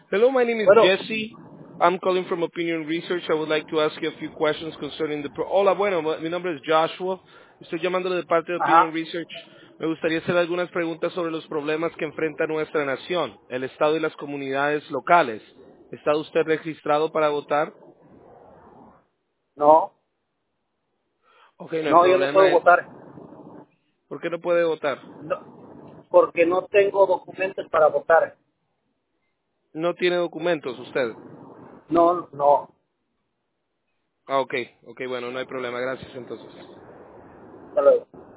Hello, my name is Bueno, Jesse. I'm calling from Opinion Research. I would like to ask you a few questions concerning the... Hola, bueno, mi nombre es Joshua. Estoy llamándole de parte de Opinion ajá, Research. Me gustaría hacer algunas preguntas sobre los problemas que enfrenta nuestra nación, el Estado y las comunidades locales. ¿Está usted registrado para votar? no, Ok, no hay no, yo no problema. puedo votar, ¿Por qué no puede votar? porque no tengo documentos para votar. No tiene documentos usted. No, no, Ah, ok, bueno, no hay problema. Gracias entonces. hasta luego.